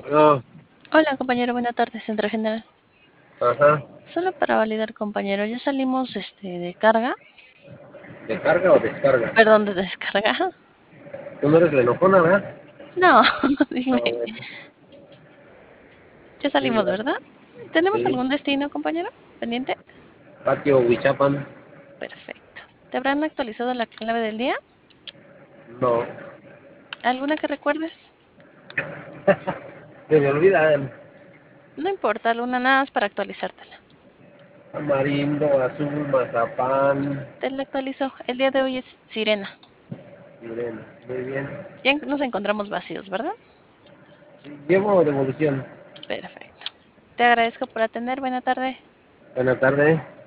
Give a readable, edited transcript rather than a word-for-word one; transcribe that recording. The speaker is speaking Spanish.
No, Hola, compañero, buenas tardes, Centro General. ajá. Solo para validar, compañero, ya salimos de carga, ¿De carga o descarga? perdón, de descarga. Tú no eres la enojona, ¿verdad? No, Ah, dime, bueno. ya Sí, salimos, ya. ¿verdad? ¿Tenemos Sí. algún destino, compañero? ¿Pendiente? Patio Huichapan. Perfecto. ¿Te habrán actualizado la clave del día? No. ¿Alguna que recuerdes? Se me olvidan. No importa, alguna nada más para actualizártela. Tamarindo, azul, mazapán. Te la actualizo. El día de hoy es Sirena. Miren, muy bien. Ya nos encontramos vacíos, ¿verdad? Sí, llevo devolución. Perfecto. Te agradezco por atender. Buena tarde. Buena tarde.